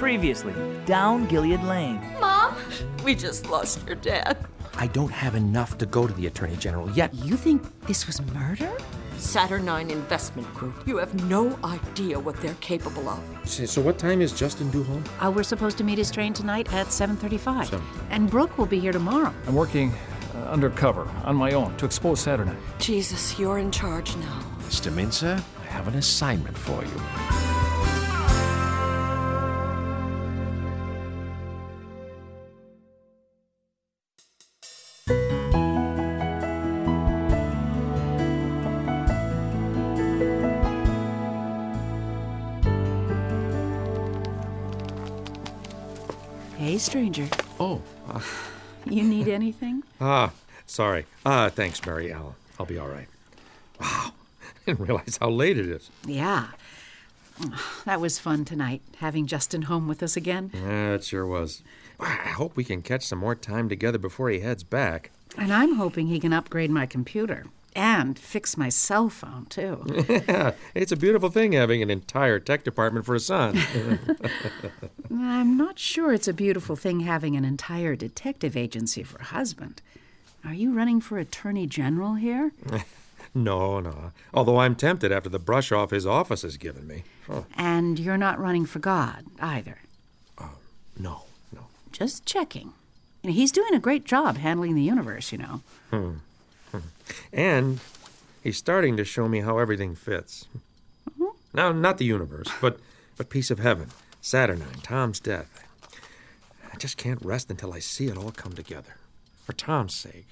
Previously, down Gilead Lane. Mom, we just lost your dad. I don't have enough to go to the Attorney General yet. You think this was murder? Saturnine Investment Group. You have no idea what they're capable of. So what time is Justin due home? We're supposed to meet his train tonight at 7:35. And Brooke will be here tomorrow. I'm working undercover on my own to expose Saturnine. Jesus, you're in charge now. Mr. Mintzer, I have an assignment for you. Hey, stranger. Oh. You need anything? Sorry. Thanks, Mary. I'll be all right. Wow. I didn't realize how late it is. Yeah. That was fun tonight, having Justin home with us again. Yeah, it sure was. I hope we can catch some more time together before he heads back. And I'm hoping he can upgrade my computer. And fix my cell phone, too. Yeah, it's a beautiful thing having an entire tech department for a son. I'm not sure it's a beautiful thing having an entire detective agency for a husband. Are you running for Attorney General here? No. Although I'm tempted after the brush off his office has given me. Oh. And you're not running for God, either? No. Just checking. And he's doing a great job handling the universe, you know. And he's starting to show me how everything fits. Mm-hmm. Now, not the universe, but piece of heaven, Saturnine, Tom's death. I just can't rest until I see it all come together. For Tom's sake.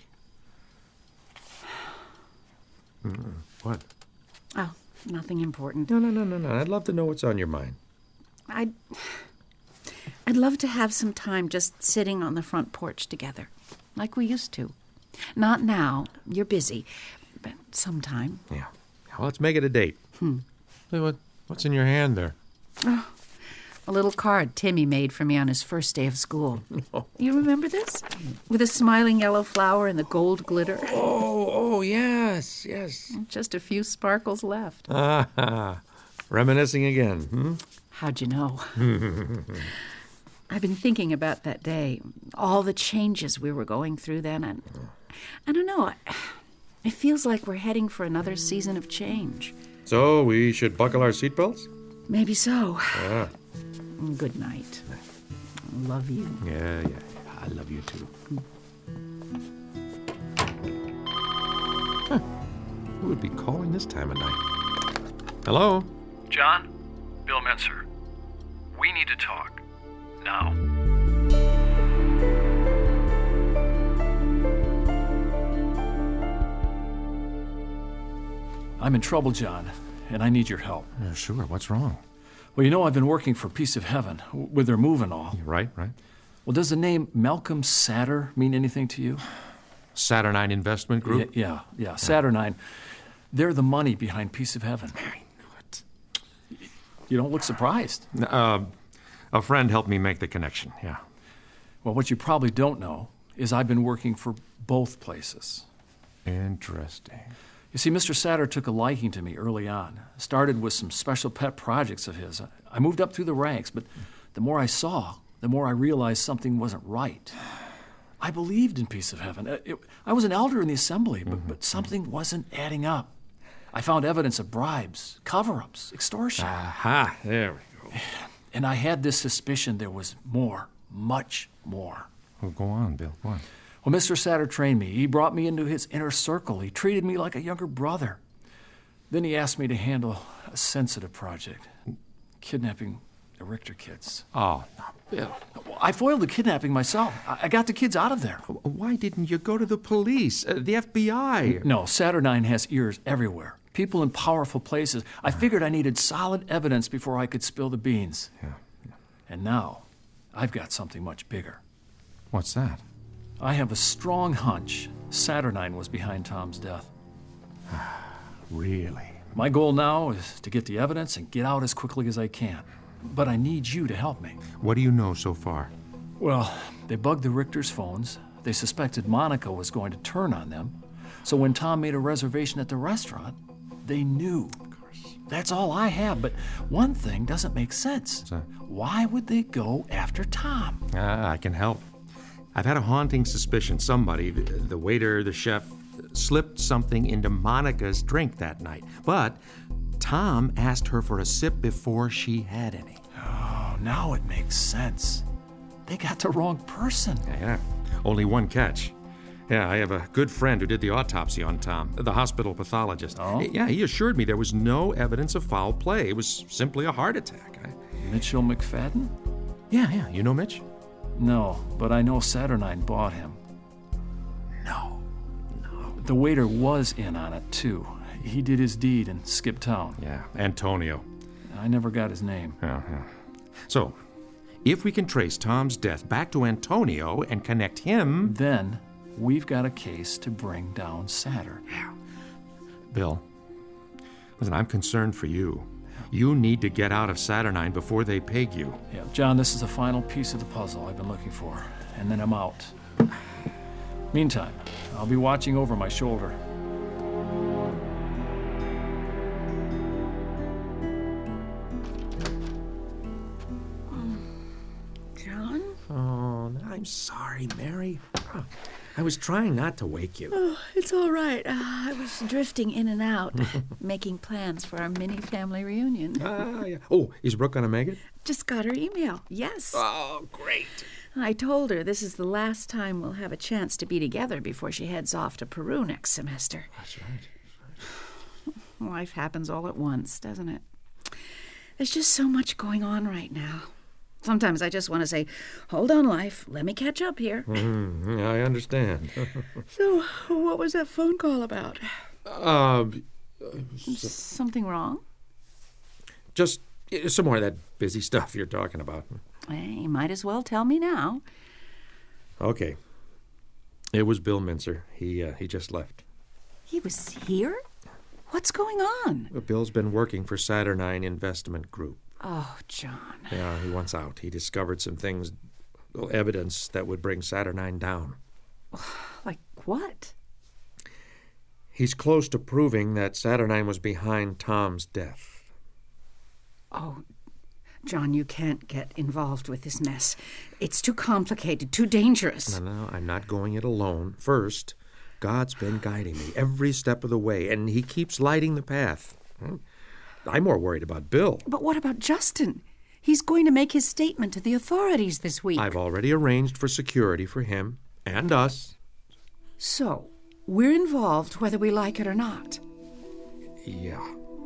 What? Oh, nothing important. No. I'd love to know what's on your mind. I'd love to have some time just sitting on the front porch together, like we used to. Not now. You're busy. But sometime. Yeah. Well, let's make it a date. Hey, what's in your hand there? Oh, a little card Timmy made for me on his first day of school. Oh. You remember this? With a smiling yellow flower and the gold glitter. Oh, yes. Just a few sparkles left. Reminiscing again, How'd you know? I've been thinking about that day, all the changes we were going through then, and I don't know, it feels like we're heading for another season of change. So we should buckle our seatbelts? Maybe so. Yeah. Good night. Love you. Yeah. I love you too. Who would be calling this time of night? Hello? John? Bill Mintzer. We need to talk. Now. I'm in trouble, John, and I need your help. Sure. What's wrong? Well, you know I've been working for Piece of Heaven, with their move and all. Right. Well, does the name Malcolm Satter mean anything to you? Saturnine Investment Group? Yeah. Saturnine. They're the money behind Piece of Heaven. I knew it. You don't look surprised. A friend helped me make the connection, yeah. Well, what you probably don't know is I've been working for both places. Interesting. You see, Mr. Satter took a liking to me early on. Started with some special pet projects of his. I moved up through the ranks, but the more I saw, the more I realized something wasn't right. I believed in Piece of Heaven. I was an elder in the assembly, but something wasn't adding up. I found evidence of bribes, cover-ups, extortion. Aha, there we go. And I had this suspicion there was more, much more. Well, go on, Bill, go on. Well, Mr. Satter trained me. He brought me into his inner circle. He treated me like a younger brother. Then he asked me to handle a sensitive project, kidnapping the Richter kids. Oh, no, Bill. I foiled the kidnapping myself. I got the kids out of there. Why didn't you go to the police, the FBI? No, Saturnine has ears everywhere. People in powerful places. I figured I needed solid evidence before I could spill the beans. Yeah. And now, I've got something much bigger. What's that? I have a strong hunch Saturnine was behind Tom's death. Really? My goal now is to get the evidence and get out as quickly as I can. But I need you to help me. What do you know so far? Well, they bugged the Richter's phones. They suspected Monica was going to turn on them. So when Tom made a reservation at the restaurant, they knew. Of course. That's all I have, but one thing doesn't make sense. Why would they go after Tom? I can help. I've had a haunting suspicion somebody, the waiter, the chef, slipped something into Monica's drink that night. But Tom asked her for a sip before she had any. Oh, now it makes sense. They got the wrong person. Yeah, only one catch. Yeah, I have a good friend who did the autopsy on Tom, the hospital pathologist. Oh? Yeah, he assured me there was no evidence of foul play. It was simply a heart attack. Mitchell McFadden? Yeah, you know Mitch? No, but I know Saturnine bought him. No. The waiter was in on it, too. He did his deed and skipped town. Yeah, Antonio. I never got his name. Yeah. So, if we can trace Tom's death back to Antonio and connect him... Then we've got a case to bring down Saturn. Bill, listen, I'm concerned for you. You need to get out of Saturnine before they peg you. Yeah, John, this is the final piece of the puzzle I've been looking for, and then I'm out. Meantime, I'll be watching over my shoulder. John? Oh, I'm sorry, Mary. I was trying not to wake you. Oh, it's all right. I was drifting in and out, making plans for our mini-family reunion. Yeah. Oh, is Brooke gonna make it? Just got her email. Yes. Oh, great. I told her this is the last time we'll have a chance to be together before she heads off to Peru next semester. That's right. Life happens all at once, doesn't it? There's just so much going on right now. Sometimes I just want to say, hold on, life. Let me catch up here. I understand. So, what was that phone call about? Something wrong? Just some more of that busy stuff you're talking about. You might as well tell me now. Okay. It was Bill Mincer. He just left. He was here? What's going on? Bill's been working for Saturnine Investment Group. Oh, John. Yeah, he wants out. He discovered some things, evidence that would bring Saturnine down. Like what? He's close to proving that Saturnine was behind Tom's death. Oh, John, you can't get involved with this mess. It's too complicated, too dangerous. No, I'm not going it alone. First, God's been guiding me every step of the way, and he keeps lighting the path. I'm more worried about Bill. But what about Justin? He's going to make his statement to the authorities this week. I've already arranged for security for him and us. So, we're involved whether we like it or not. Yeah.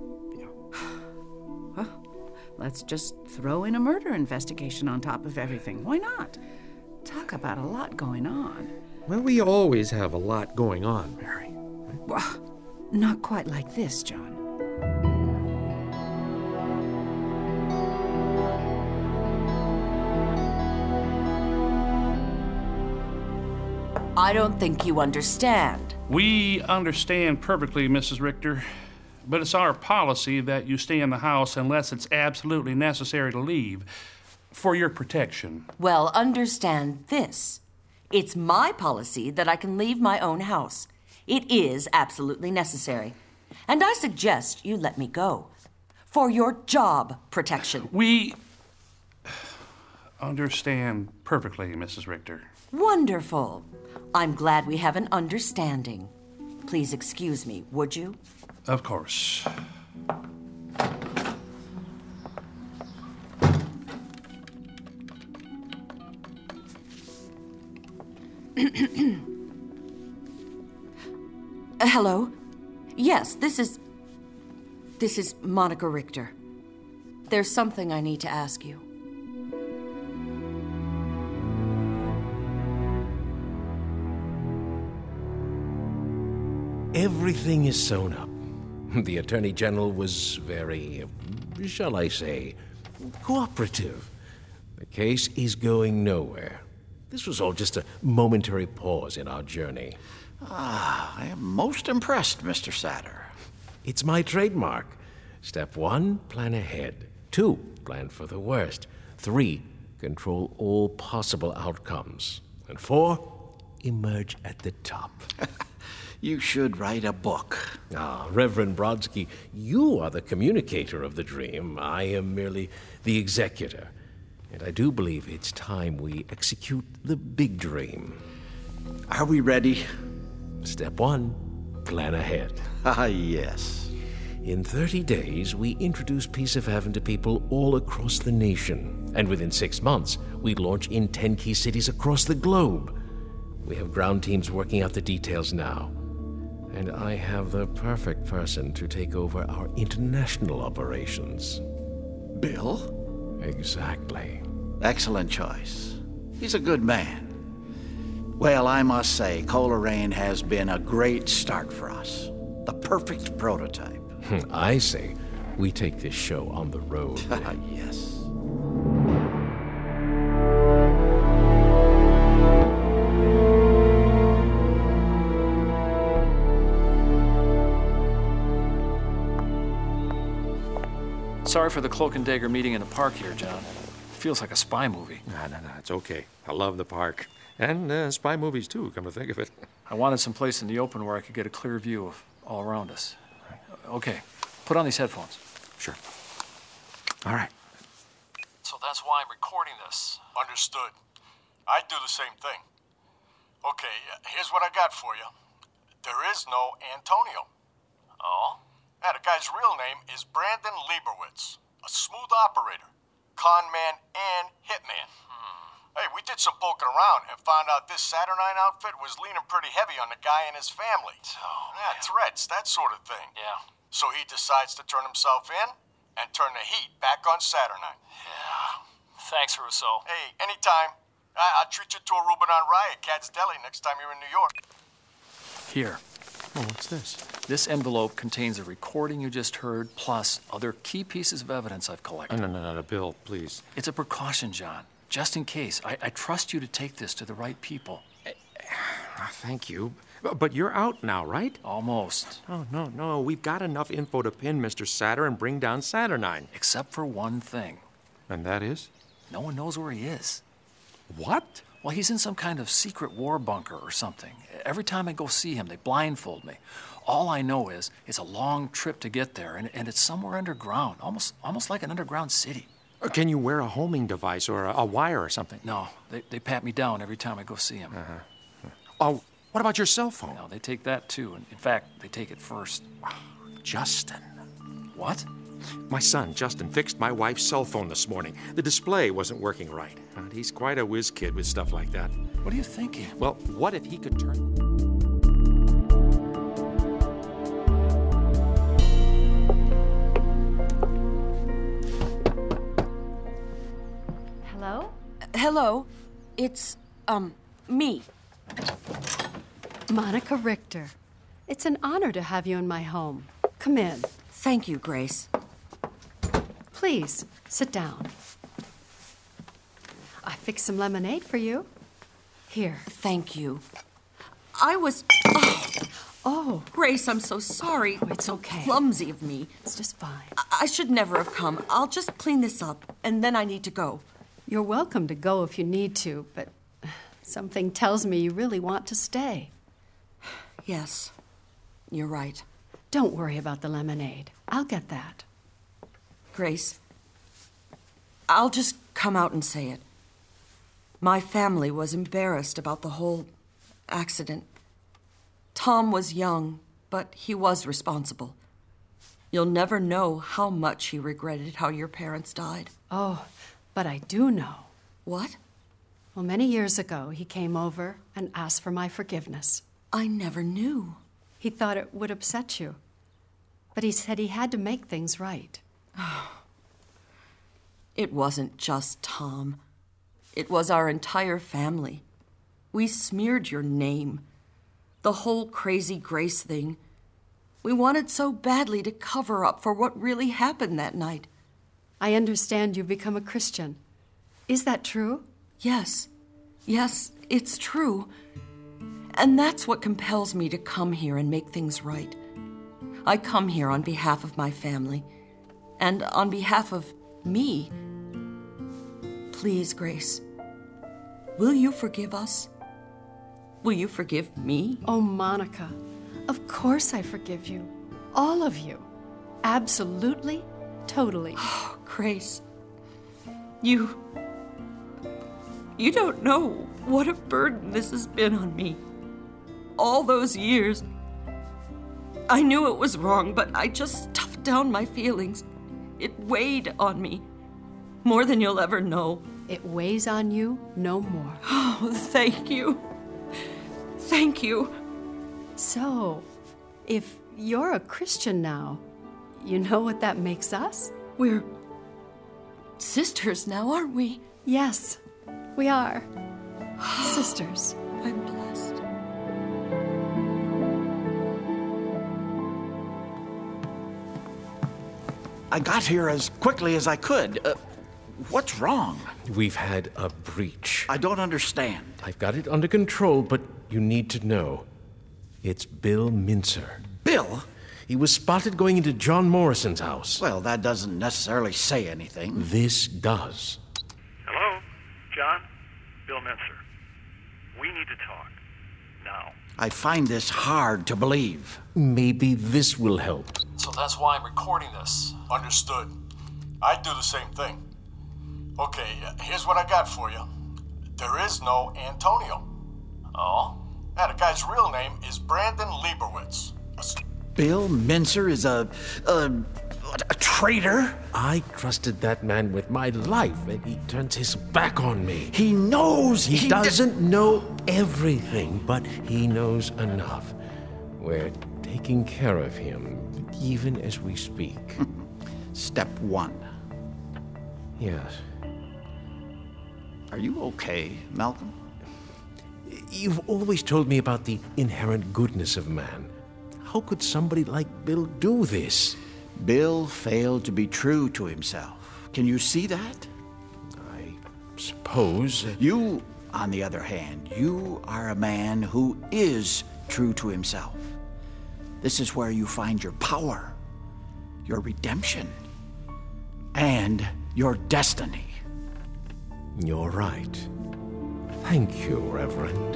Let's just throw in a murder investigation on top of everything. Why not? Talk about a lot going on. Well, we always have a lot going on, Mary. Well, not quite like this, John. I don't think you understand. We understand perfectly, Mrs. Richter, but it's our policy that you stay in the house unless it's absolutely necessary to leave for your protection. Well, understand this. It's my policy that I can leave my own house. It is absolutely necessary. And I suggest you let me go for your job protection. We understand perfectly, Mrs. Richter. Wonderful. I'm glad we have an understanding. Please excuse me, would you? Of course. Hello? Yes, this is Monica Richter. There's something I need to ask you. Everything is sewn up. The Attorney General was very, shall I say, cooperative. The case is going nowhere. This was all just a momentary pause in our journey. I am most impressed, Mr. Satter. It's my trademark. Step 1, plan ahead. 2, plan for the worst. 3, control all possible outcomes. And 4, emerge at the top. You should write a book. Ah, Reverend Brodsky, you are the communicator of the dream. I am merely the executor. And I do believe it's time we execute the big dream. Are we ready? Step 1, plan ahead. Ah, yes. In 30 days, we introduce Piece of Heaven to people all across the nation. And within 6 months, we launch in 10 key cities across the globe. We have ground teams working out the details now. And I have the perfect person to take over our international operations. Bill? Exactly. Excellent choice. He's a good man. Well, I must say, Coleraine has been a great start for us. The perfect prototype. I say we take this show on the road. Yes. Sorry for the Cloak and Dagger meeting in the park here, John. Feels like a spy movie. No, it's okay. I love the park. And spy movies, too, come to think of it. I wanted some place in the open where I could get a clear view of all around us. Okay, put on these headphones. Sure. All right. So that's why I'm recording this. Understood. I'd do the same thing. Okay, here's what I got for you. There is no Antonio. Oh? Yeah, the guy's real name is Brandon Leibowitz. A smooth operator, con man, and hitman. Hey, we did some poking around and found out this Saturnine outfit was leaning pretty heavy on the guy and his family. Threats, that sort of thing. Yeah. So he decides to turn himself in and turn the heat back on Saturnine. Yeah. Thanks, Russo. Hey, anytime. I'll treat you to a Reuben on Rye at Cat's Deli next time you're in New York. Here. Oh, what's this? This envelope contains a recording you just heard, plus other key pieces of evidence I've collected. No, Bill, please. It's a precaution, John. Just in case. I trust you to take this to the right people. Thank you. But you're out now, right? Almost. Oh, no. We've got enough info to pin Mr. Saturn and bring down Saturnine. Except for one thing. And that is? No one knows where he is. What? Well, he's in some kind of secret war bunker or something. Every time I go see him, they blindfold me. All I know is it's a long trip to get there, and it's somewhere underground, almost like an underground city. Can you wear a homing device or a wire or something? No, they pat me down every time I go see him. Oh, what about your cell phone? No, they take that too. In fact, they take it first. Justin. What? My son, Justin, fixed my wife's cell phone this morning. The display wasn't working right. And he's quite a whiz kid with stuff like that. What are you thinking? Well, what if he could turn... Hello? Hello. It's, me. Monica Richter. It's an honor to have you in my home. Come in. Thank you, Grace. Please, sit down. I fixed some lemonade for you. Here. Thank you. I was... Oh. Grace, I'm so sorry. Oh, it's okay. Clumsy of me. It's just fine. I should never have come. I'll just clean this up, and then I need to go. You're welcome to go if you need to, but something tells me you really want to stay. Yes, you're right. Don't worry about the lemonade. I'll get that. Grace, I'll just come out and say it. My family was embarrassed about the whole accident. Tom was young, but he was responsible. You'll never know how much he regretted how your parents died. Oh, but I do know. What? Well, many years ago, he came over and asked for my forgiveness. I never knew. He thought it would upset you. But he said he had to make things right. It wasn't just Tom. It was our entire family. We smeared your name. The whole crazy Grace thing. We wanted so badly to cover up for what really happened that night. I understand you've become a Christian. Is that true? Yes. Yes, it's true. And that's what compels me to come here and make things right. I come here on behalf of my family. And on behalf of me. Please, Grace. Will you forgive us? Will you forgive me? Oh, Monica, Of course I forgive you. All of you. Absolutely, totally. Oh, Grace. You don't know what a burden this has been on me. All those years. I knew it was wrong, but I just stuffed down my feelings. It weighed on me. More than you'll ever know. It weighs on you no more. Oh, thank you. Thank you. So, if you're a Christian now, you know what that makes us? We're sisters now, aren't we? Yes, we are. Sisters. I'm blessed. I got here as quickly as I could. What's wrong? We've had a breach. I don't understand. I've got it under control, but you need to know. It's Bill Mincer. Bill? He was spotted going into John Morrison's house. Well, that doesn't necessarily say anything. This does. Hello? John? Bill Mincer. We need to talk. Now. I find this hard to believe. Maybe this will help. So that's why I'm recording this. Understood. I'd do the same thing. Okay, here's what I got for you. There is no Antonio. Oh? Yeah, the guy's real name is Brandon Leibowitz. Bill Mincer is a traitor? I trusted that man with my life, and he turns his back on me. He knows He doesn't know everything, but he knows enough. We're taking care of him, even as we speak. Step one. Yes. Are you okay, Malcolm? You've always told me about the inherent goodness of man. How could somebody like Bill do this? Bill failed to be true to himself. Can you see that? I suppose. You, on the other hand, you are a man who is true to himself. This is where you find your power, your redemption, and your destiny. You're right. Thank you, Reverend.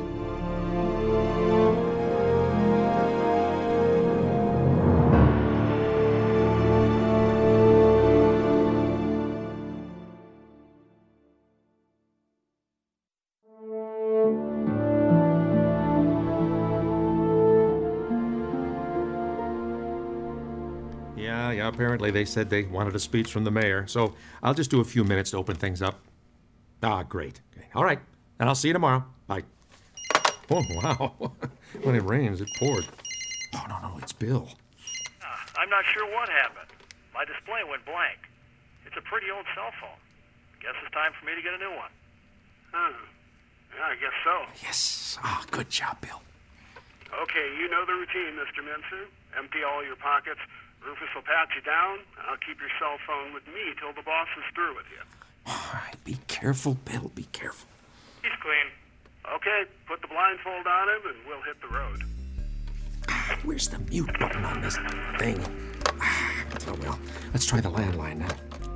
Yeah, apparently they said they wanted a speech from the mayor, so I'll just do a few minutes to open things up. Ah, great. Okay. All right, and I'll see you tomorrow. Bye. Oh, wow. When it rains, it poured. Oh, no, it's Bill. I'm not sure what happened. My display went blank. It's a pretty old cell phone. Guess it's time for me to get a new one. Yeah, I guess so. Yes. Ah, good job, Bill. Okay, you know the routine, Mr. Mincer. Empty all your pockets. Rufus will pat you down, and I'll keep your cell phone with me till the boss is through with you. All right, be careful, Bill. Be careful. He's clean. Okay, put the blindfold on him, and we'll hit the road. Where's the mute button on this thing? Oh, well, let's try the landline now.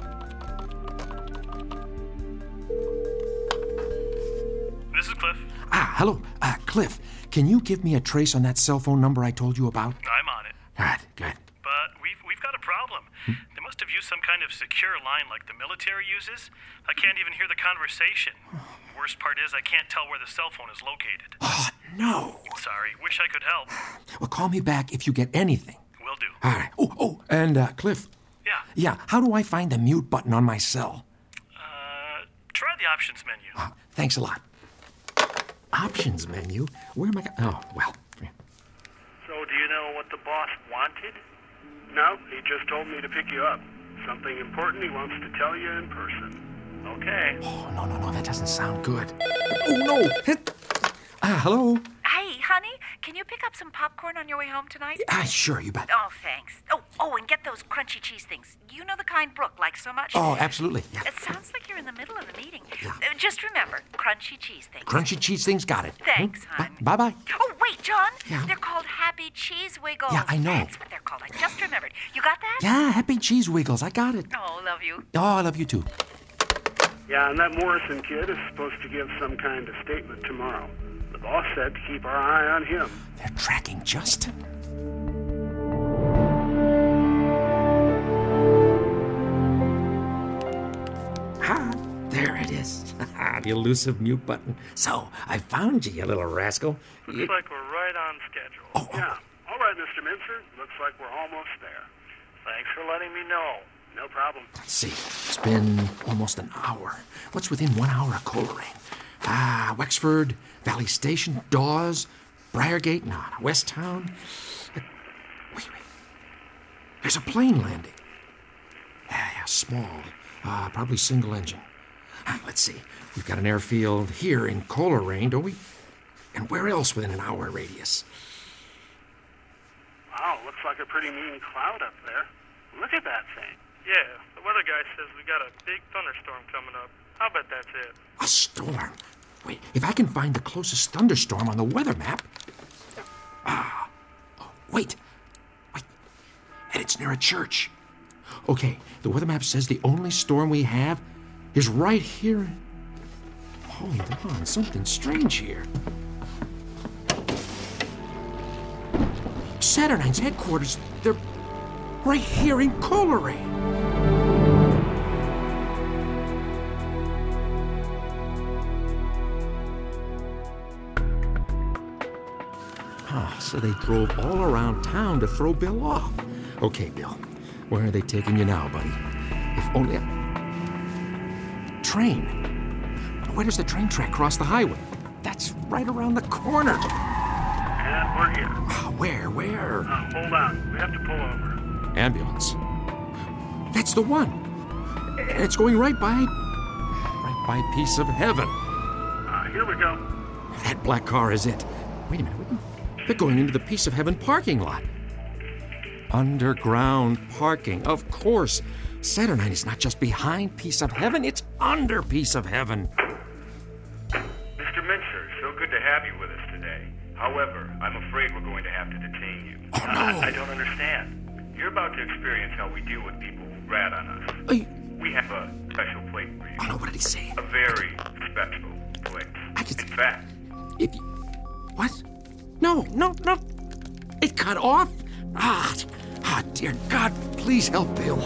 This is Cliff. Hello. Cliff, can you give me a trace on that cell phone number I told you about? I'm on it. Good. But we've got a problem. They must have used some kind of secure line like the military uses. I can't even hear the conversation. Worst part is I can't tell where the cell phone is located. Oh, no. Sorry, wish I could help. Well, call me back if you get anything. Will do. All right. Oh, and Cliff. Yeah. Yeah, how do I find the mute button on my cell? Try the options menu. Thanks a lot. Options menu? Where am I? Oh, well. So do you know what the boss wanted? No, he just told me to pick you up. Something important he wants to tell you in person. Okay. Oh, no, that doesn't sound good. Oh, no. Hello? Hey, honey, can you pick up some popcorn on your way home tonight? Sure, you bet. Oh, thanks. Oh, and get those crunchy cheese things. You know the kind Brooke likes so much? Oh, absolutely. Yeah. It sounds like you're in the middle of the meeting. Yeah. Just remember, crunchy cheese things. Crunchy cheese things, got it. Thanks, hon. Bye-bye. Oh, wait, John. Yeah? They're called Happy Cheese Wiggles. Yeah, I know. That's what they're called. I just remembered. You got that? Yeah, Happy Cheese Wiggles. I got it. Oh, love you. Oh, I love you too. Yeah, and that Morrison kid is supposed to give some kind of statement tomorrow. The boss said to keep our eye on him. They're tracking Justin. There it is. The elusive mute button. So, I found you, you little rascal. Looks like we're right on schedule. Yeah. All right, Mr. Mincer. Looks like we're almost there. Thanks for letting me know. No problem. Let's see. It's been almost an hour. What's within 1 hour of Coleraine? Wexford, Valley Station, Dawes, Briargate, Westtown. Wait. There's a plane landing. Yeah, small. Probably single engine. Let's see. We've got an airfield here in Coleraine, don't we? And where else within an hour radius? Wow, looks like a pretty mean cloud up there. Look at that thing. Yeah, the weather guy says we got a big thunderstorm coming up. I'll bet that's it. A storm? Wait, if I can find the closest thunderstorm on the weather map... Wait. And it's near a church. Okay, the weather map says the only storm we have is right here. Hold on, something strange here. Saturnine's headquarters, they're right here in Coleraine. So they drove all around town to throw Bill off. Okay, Bill, where are they taking you now, buddy? If only Train. Where does the train track cross the highway? That's right around the corner. And we're here. Where? Hold on. We have to pull over. Ambulance. That's the one. And it's going right by Piece of Heaven. Here we go. That black car is it. Wait a minute. They're going into the Piece of Heaven parking lot. Underground parking, of course. Saturnine is not just behind Piece of Heaven, it's under Piece of Heaven. Mr. Mincer, so good to have you with us today. However, I'm afraid we're going to have to detain you. Oh, no. I don't understand. You're about to experience how we deal with people who rat on us. We have a special plate for you. Oh, no, what did he say? A very special plate. In fact... What? No. It cut off? Dear God, please help Bill.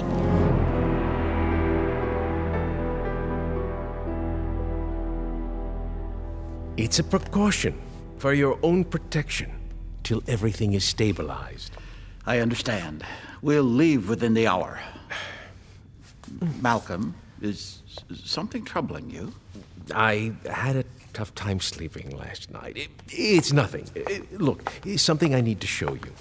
It's a precaution for your own protection till everything is stabilized. I understand. We'll leave within the hour. Malcolm, is something troubling you? I had a tough time sleeping last night. It's nothing. Look, it's something I need to show you.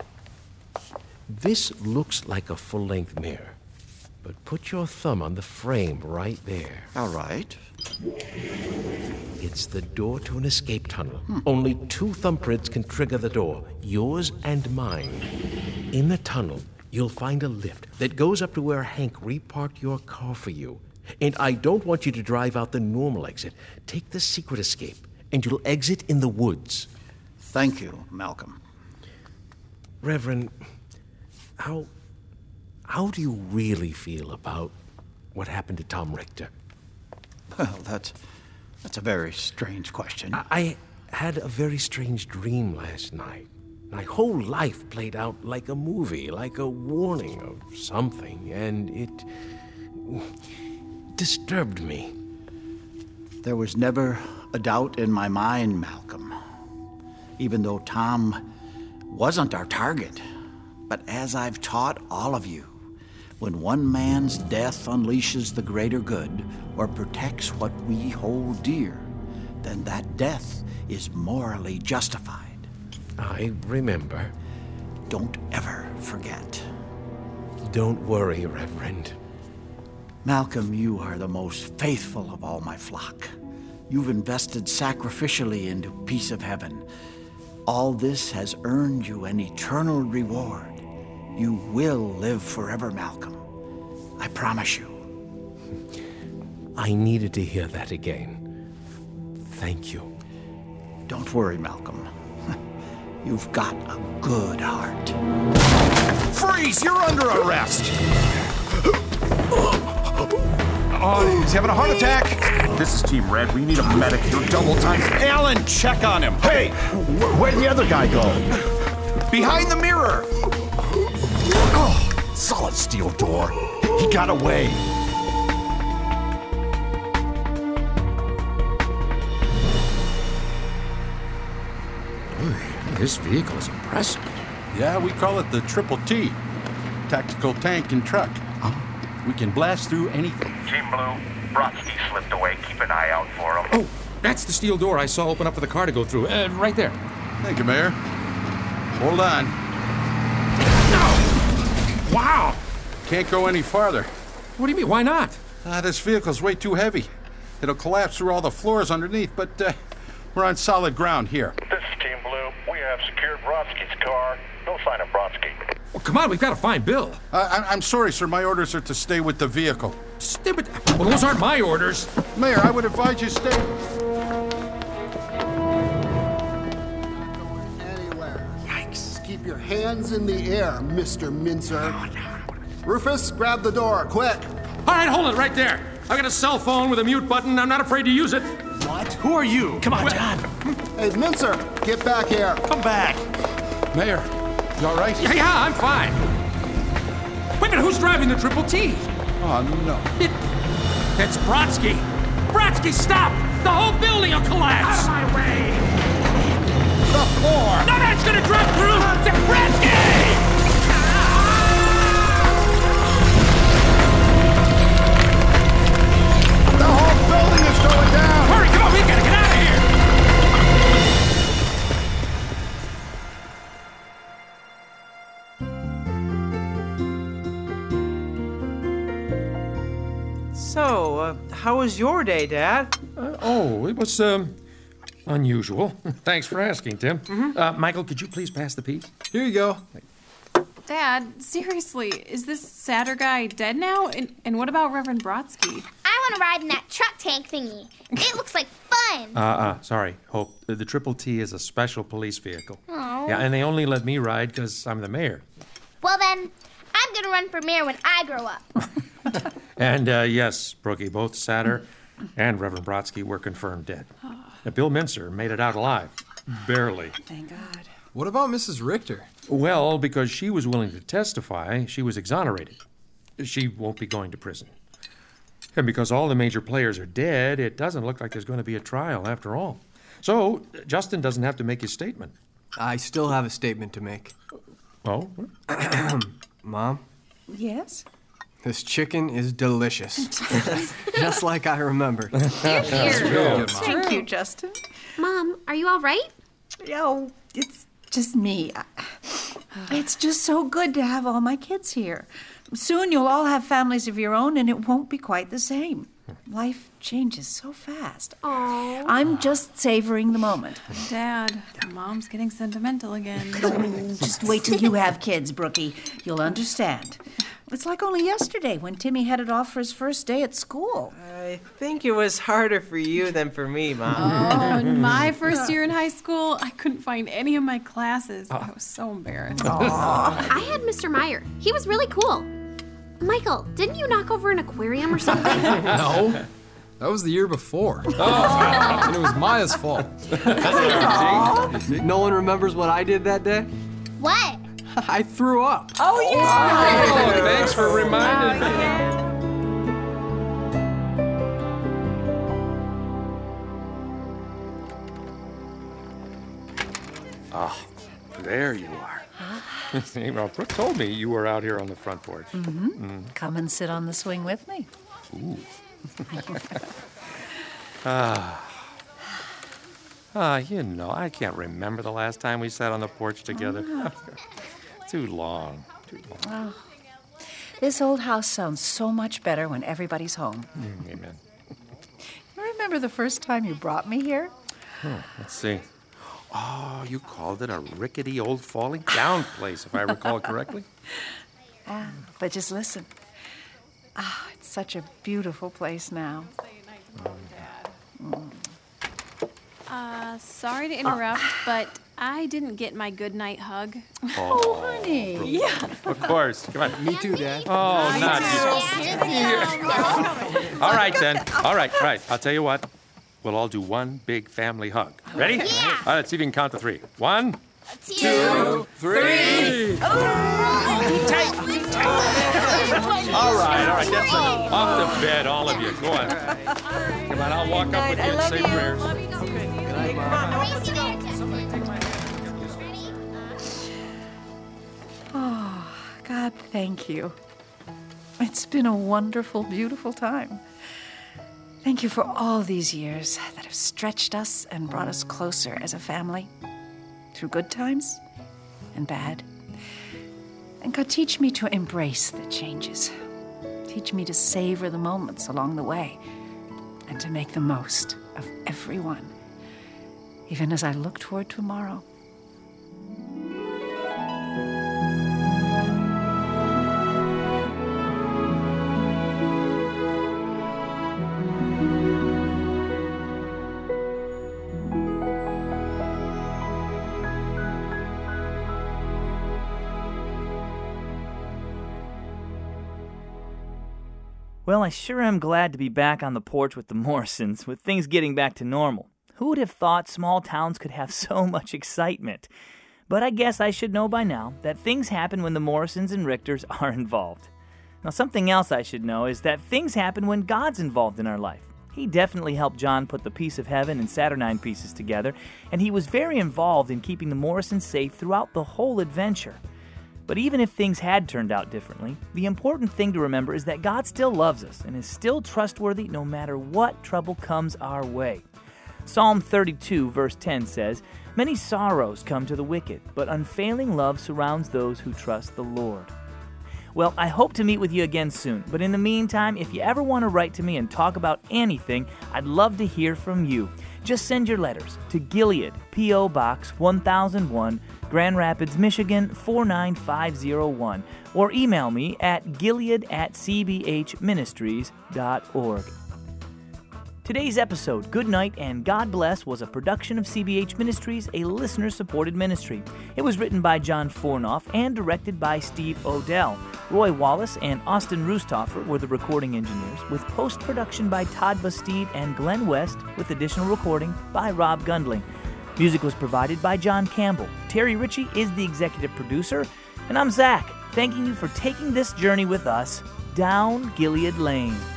This looks like a full-length mirror, but put your thumb on the frame right there. All right. It's the door to an escape tunnel. Only 2 thumbprints can trigger the door, yours and mine. In the tunnel, you'll find a lift that goes up to where Hank reparked your car for you. And I don't want you to drive out the normal exit. Take the secret escape, and you'll exit in the woods. Thank you, Malcolm. Reverend, how do you really feel about what happened to Tom Richter? Well, that's a very strange question. I had a very strange dream last night. My whole life played out like a movie, like a warning of something, and it disturbed me. There was never a doubt in my mind, Malcolm. Even though Tom wasn't our target. But as I've taught all of you, when one man's death unleashes the greater good or protects what we hold dear, then that death is morally justified. I remember. Don't ever forget. Don't worry, Reverend. Malcolm, you are the most faithful of all my flock. You've invested sacrificially into Piece of Heaven. All this has earned you an eternal reward. You will live forever, Malcolm. I promise you. I needed to hear that again. Thank you. Don't worry, Malcolm. You've got a good heart. Freeze! You're under arrest! He's having a heart attack. This is Team Red. We need a medic. You're double time. Alan, check on him. Hey, where'd the other guy go? Behind the mirror. Oh, solid steel door. He got away. This vehicle is impressive. Yeah, we call it the Triple T. Tactical tank and truck. We can blast through anything. Team Blue, Brodsky slipped away. Keep an eye out for him. Oh, that's the steel door I saw open up for the car to go through. Right there. Thank you, Mayor. Hold on. No! Wow! Can't go any farther. What do you mean? Why not? This vehicle's way too heavy. It'll collapse through all the floors underneath, but we're on solid ground here. This is Team Blue. We have secured Brodsky's car. No sign of Brodsky. Well, come on, we've got to find Bill. I'm sorry, sir. My orders are to stay with the vehicle. Stay with... Well, those aren't my orders. Mayor, I would advise you stay... Anywhere. Yikes. Keep your hands in the air, Mr. Mincer. Rufus, grab the door, quick. All right, hold it right there. I got a cell phone with a mute button. I'm not afraid to use it. What? Who are you? Come on, John. Hey, Mincer, get back here. Come back. Mayor, you all right? Yeah, I'm fine. Wait a minute, who's driving the Triple T? Oh, no. It's Brodsky. Brodsky, stop! The whole building will collapse! Out of my way! The floor! No man's gonna drop through! It's Brodsky! The whole building is going down! Hurry, come on, we gotta get out of here! So, how was your day, Dad? It was, unusual. Thanks for asking, Tim. Michael, could you please pass the piece? Here you go. Dad, seriously, is this Satter guy dead now? And what about Reverend Brodsky? I want to ride in that truck tank thingy. It looks like fun. Sorry, Hope. The Triple T is a special police vehicle. Oh. Yeah, and they only let me ride because I'm the mayor. Well then, I'm going to run for mayor when I grow up. And yes, Brookie, both Satter and Reverend Brodsky were confirmed dead. Now, Bill Mincer made it out alive. Barely. Thank God. What about Mrs. Richter? Well, because she was willing to testify, she was exonerated. She won't be going to prison. And because all the major players are dead, it doesn't look like there's going to be a trial after all. So, Justin doesn't have to make his statement. I still have a statement to make. Oh? Mom? Yes? This chicken is delicious. Just like I remembered. Thank you, Justin. Mom, are you all right? Oh, it's just me. It's just so good to have all my kids here. Soon you'll all have families of your own, and it won't be quite the same. Life changes so fast. Aww. I'm just savoring the moment. Dad, Mom's getting sentimental again. Just wait till you have kids, Brookie. You'll understand. It's like only yesterday when Timmy headed off for his first day at school. I think it was harder for you than for me, Mom. Oh, in my first year in high school, I couldn't find any of my classes. I was so embarrassed. I had Mr. Meyer. He was really cool. Michael, didn't you knock over an aquarium or something? No. That was the year before. And it was Maya's fault. No one remembers what I did that day? What? I threw up. Oh, yeah. Oh, thanks for reminding me. Oh, there you are. See, well, Brooke told me you were out here on the front porch. Come and sit on the swing with me. Ooh. You know, I can't remember the last time we sat on the porch together. Too long. Oh, this old house sounds so much better when everybody's home. Amen. You remember the first time you brought me here? Let's see. Oh, you called it a rickety old falling down place, if I recall correctly. But just listen. It's such a beautiful place now. Sorry to interrupt, but I didn't get my goodnight hug. Oh, honey. Yeah. Of course. Come on. Me too, Dad. Oh, not you. All right, then. All right. I'll tell you what. We'll all do one big family hug. Ready? Yeah. All right, let's see if we can count to 3. 1, 2, 3. All right. That's it. Off the bed, all of you. Go on. Come on, I'll walk up with you and say prayers. Good night, Mom. thank you. It's been a wonderful, beautiful time. Thank you for all these years that have stretched us and brought us closer as a family, through good times and bad. And God, teach me to embrace the changes. Teach me to savor the moments along the way and to make the most of every one, even as I look toward tomorrow. Well, I sure am glad to be back on the porch with the Morrisons, with things getting back to normal. Who would have thought small towns could have so much excitement? But I guess I should know by now that things happen when the Morrisons and Richters are involved. Now, something else I should know is that things happen when God's involved in our life. He definitely helped John put the Piece of Heaven and Saturnine pieces together, and he was very involved in keeping the Morrisons safe throughout the whole adventure. But even if things had turned out differently, the important thing to remember is that God still loves us and is still trustworthy no matter what trouble comes our way. Psalm 32, verse 10 says, "Many sorrows come to the wicked, but unfailing love surrounds those who trust the Lord." Well, I hope to meet with you again soon, but in the meantime, if you ever want to write to me and talk about anything, I'd love to hear from you. Just send your letters to Gilead, P.O. Box 1001, Grand Rapids, Michigan 49501, or email me at gilead@cbhministries.org. Today's episode, Good Night and God Bless, was a production of CBH Ministries, a listener-supported ministry. It was written by John Fornoff and directed by Steve Odell. Roy Wallace and Austin Roostoffer were the recording engineers, with post-production by Todd Bastide and Glenn West, with additional recording by Rob Gundling. Music was provided by John Campbell. Terry Ritchie is the executive producer, and I'm Zach, thanking you for taking this journey with us down Gilead Lane.